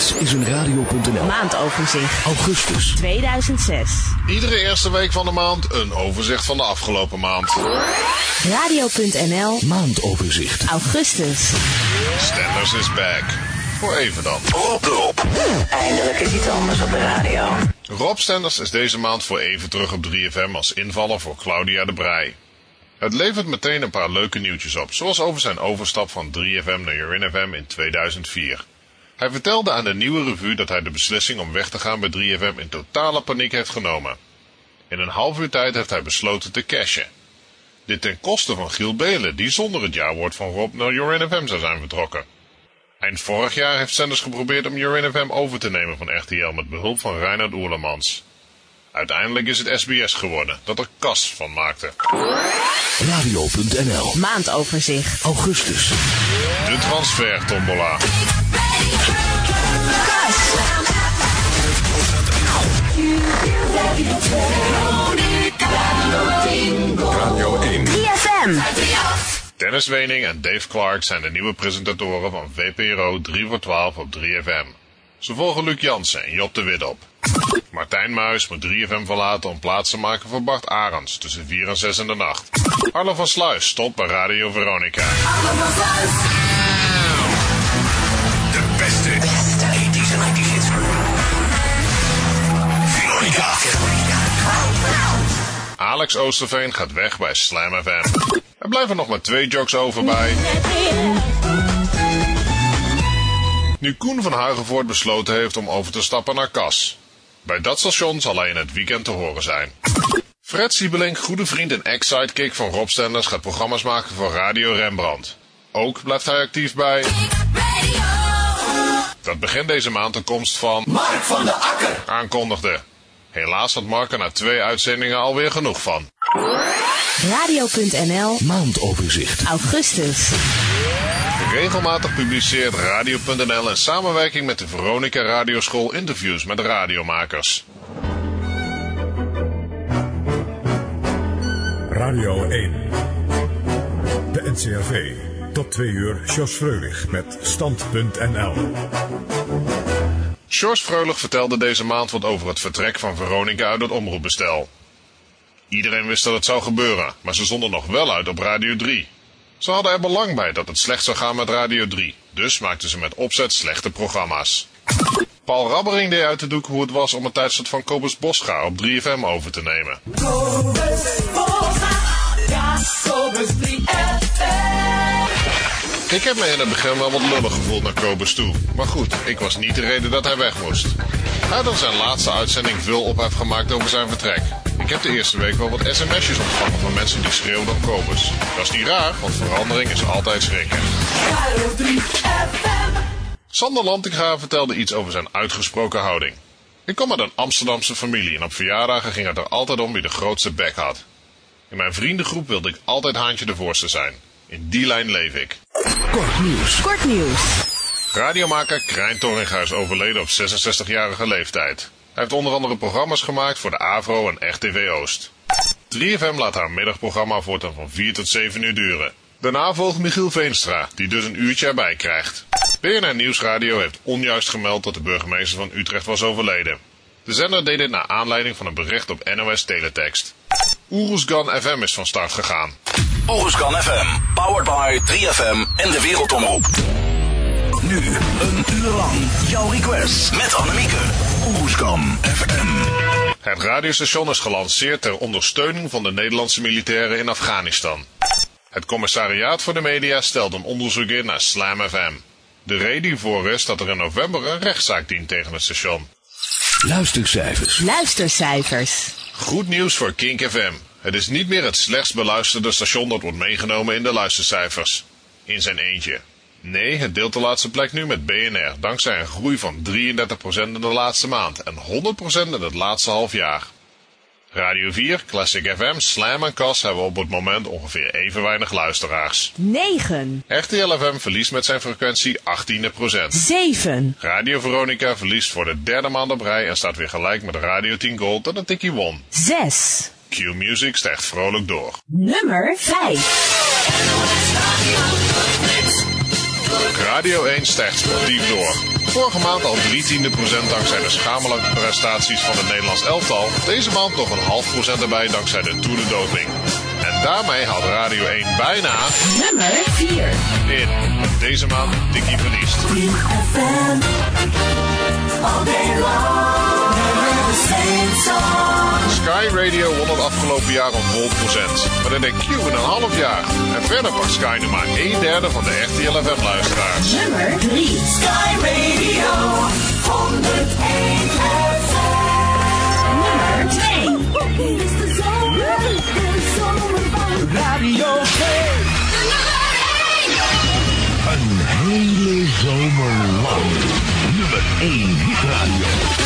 Dit is een radio.nl maandoverzicht. Augustus 2006. Iedere eerste week van de maand een overzicht van de afgelopen maand. Radio.nl maandoverzicht. Augustus. Stenders is back. Voor even dan. Rob erop. Eindelijk is iets anders op de radio. Rob Stenders is deze maand voor even terug op 3FM als invaller voor Claudia de Breij. Het levert meteen een paar leuke nieuwtjes op, zoals over zijn overstap van 3FM naar Jorin FM in 2004. Hij vertelde aan de Nieuwe Revue dat hij de beslissing om weg te gaan bij 3FM in totale paniek heeft genomen. In een half uur tijd heeft hij besloten te cashen. Dit ten koste van Giel Belen, die zonder het jawoord van Rob naar Jorin FM zou zijn vertrokken. Eind vorig jaar heeft Stenders geprobeerd om Jorin FM over te nemen van RTL met behulp van Reinhard Oerlemans. Uiteindelijk is het SBS geworden, dat er Kas van maakte. Radio.nl Maandoverzicht. Augustus. De transfertombola. Radio 1. 3FM. Dennis Wening en Dave Clark zijn de nieuwe presentatoren van VPRO 3 voor 12 op 3FM. Ze volgen Luc Jansen en Job de Wit op. Martijn Muis moet 3FM verlaten om plaats te maken voor Bart Arends tussen 4 en 6 in de nacht. Arlo van Sluis stopt bij Radio Veronica. De beste 80s en 90s hits. Veronica. Alex Oosterveen gaat weg bij Slam FM. Er blijven nog maar 2 jocks over bij. Nu Koen van Huigenvoort besloten heeft om over te stappen naar Kas. Bij dat station zal hij in het weekend te horen zijn. Fred Siebelink, goede vriend en ex-sidekick van Rob Stenders, gaat programma's maken voor Radio Rembrandt. Ook blijft hij actief bij... Dat begint deze maand de komst van... Mark van de Akker aankondigde. Helaas had Mark er na 2 uitzendingen alweer genoeg van. Radio.nl maandoverzicht. Augustus. Regelmatig publiceert Radio.nl in samenwerking met de Veronica Radioschool interviews met radiomakers. Radio 1. De NCRV. Tot 2 uur, Jos Freulich met Stand.nl. Sjors Freulich vertelde deze maand wat over het vertrek van Veronica uit het omroepbestel. Iedereen wist dat het zou gebeuren, maar ze zonden nog wel uit op Radio 3. Ze hadden er belang bij dat het slecht zou gaan met Radio 3, dus maakten ze met opzet slechte programma's. Paul Rabbering deed uit de doek hoe het was om het tijdslot van Kobus Boscha op 3FM over te nemen. Ik heb me in het begin wel wat lullig gevoeld naar Kobus toe, maar goed, ik was niet de reden dat hij weg moest. Hij had in zijn laatste uitzending veel ophef gemaakt over zijn vertrek. Ik heb de eerste week wel wat sms'jes ontvangen van mensen die schreeuwden op Kobus. Dat is niet raar, want verandering is altijd schrikken. Sander Lantinga vertelde iets over zijn uitgesproken houding. Ik kom uit een Amsterdamse familie en op verjaardagen ging het er altijd om wie de grootste bek had. In mijn vriendengroep wilde ik altijd Haantje de voorste zijn. In die lijn leef ik. Kort nieuws. Radiomaker Krijn Torringhuis is overleden op 66-jarige leeftijd. Hij heeft onder andere programma's gemaakt voor de AVRO en RTV Oost. 3FM laat haar middagprogramma voortaan van 4 tot 7 uur duren. Daarna volgt Michiel Veenstra, die dus een uurtje erbij krijgt. BNR Nieuwsradio heeft onjuist gemeld dat de burgemeester van Utrecht was overleden. De zender deed dit naar aanleiding van een bericht op NOS Teletext. Oeruzgan FM is van start gegaan. Oeruzgan FM, powered by 3FM en de Wereldomroep. Nu een uur lang jouw request met Annemieke. Oeruzgan FM. Het radiostation is gelanceerd ter ondersteuning van de Nederlandse militairen in Afghanistan. Het commissariaat voor de media stelt een onderzoek in naar Slam FM. De reden hiervoor is dat er in november een rechtszaak dient tegen het station. Luistercijfers. Goed nieuws voor Kink FM. Het is niet meer het slechtst beluisterde station dat wordt meegenomen in de luistercijfers. In zijn eentje. Nee, het deelt de laatste plek nu met BNR, dankzij een groei van 33% in de laatste maand en 100% in het laatste half jaar. Radio 4, Classic FM, Slam en Kas hebben op het moment ongeveer even weinig luisteraars. 9. RTL FM verliest met zijn frequentie 18%. 7. Radio Veronica verliest voor de 3e maand op rij en staat weer gelijk met Radio 10 Gold dat een tikkie won. 6. Q-Music stijgt vrolijk door. Nummer 5. Radio 1 stijgt sportief door. Vorige maand al 0,3% dankzij de schamelijke prestaties van het Nederlands elftal. Deze maand nog 0,5% erbij dankzij de Tour de Doping. En daarmee had Radio 1 bijna... Nummer 4. in. Deze maand Dickie verliest. Sky Radio won het afgelopen jaar een vol procent. Maar dat deed Q in een half jaar. En verder pakt Sky nu maar 1/3 van de echte LFM-luisteraars. Nummer 3. Sky Radio 101 FM. Nummer 2. Is de zomer van Radio 2. Een hele zomer lang. Nummer 1 hitradio.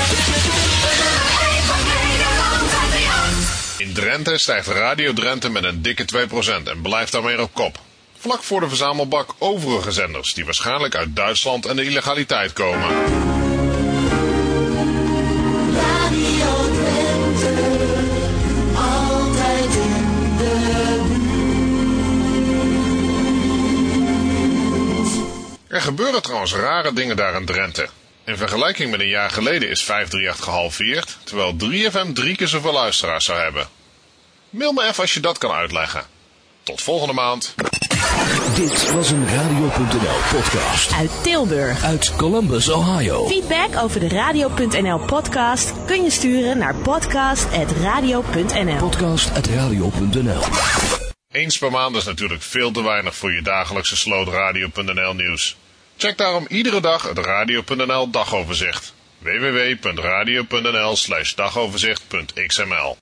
In Drenthe stijgt Radio Drenthe met een dikke 2% en blijft daarmee op kop. Vlak voor de verzamelbak overige zenders die waarschijnlijk uit Duitsland en de illegaliteit komen. Radio Drenthe, altijd in de buurt. Er gebeuren trouwens rare dingen daar in Drenthe. In vergelijking met een jaar geleden is 538 gehalveerd, terwijl 3FM 3 keer zoveel luisteraars zou hebben. Mail me even als je dat kan uitleggen. Tot volgende maand. Dit was een Radio.nl podcast. Uit Tilburg. Uit Columbus, Ohio. Feedback over de Radio.nl podcast kun je sturen naar podcast@radio.nl. Podcast@radio.nl. Eens per maand is natuurlijk veel te weinig voor je dagelijkse sloot Radio.nl nieuws. Check daarom iedere dag het Radio.nl dagoverzicht. www.radio.nl/dagoverzicht.xml